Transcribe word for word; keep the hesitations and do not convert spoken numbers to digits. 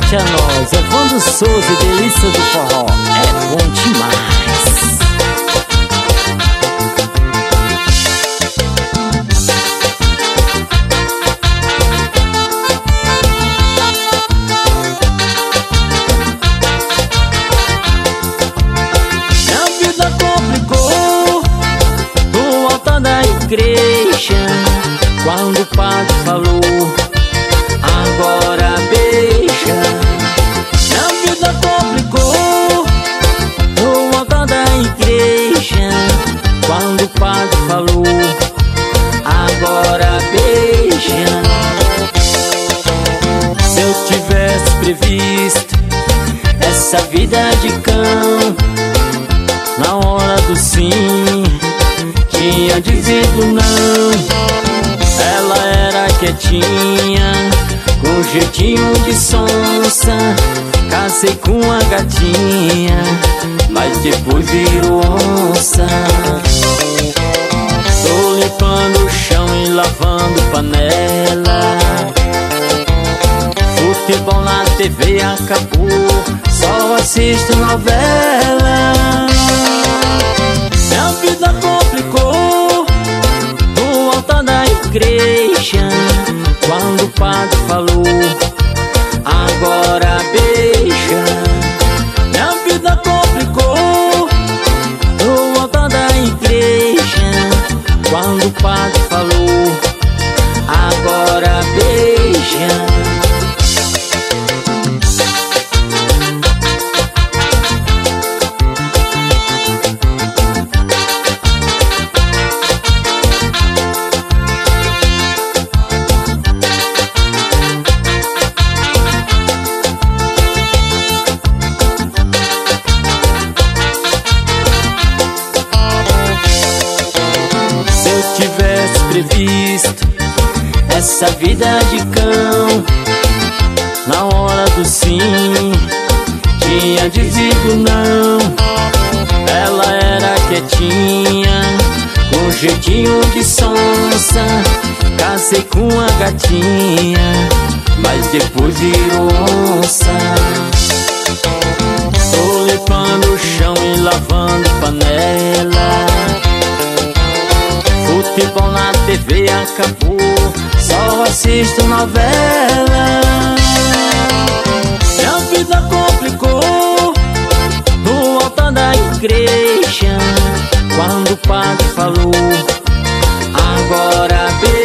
Cante a nós, Evandro Souza, delícia do forró, é bom demais. Minha vida complicou no altar da igreja, quando o padre falou: agora beija. Minha vida complicou no altar da igreja, quando o padre falou: agora beija. Se eu tivesse previsto essa vida de cão, na hora do sim tinha dito não. Ela era quietinha, com jeitinho de sonsa. Casei com a gatinha, mas depois virou onça. Tô limpando o chão e lavando panela. Futebol na T V acabou, só assisto novela. Minha vida complicou no altar da igreja, quando o padre falou: agora beija. Minha vida complicou no altar da igreja, quando o padre falou: agora beija. Tivesse previsto essa vida de cão, na hora do sim tinha dito não. Ela era quietinha, com jeitinho de sonsa. Casei com a gatinha, mas depois virou onça. Tô limpando o chão e lavando panela. Futebol na T V acabou, só assisto novela. Minha vida complicou no altar da igreja, quando o padre falou: agora beija.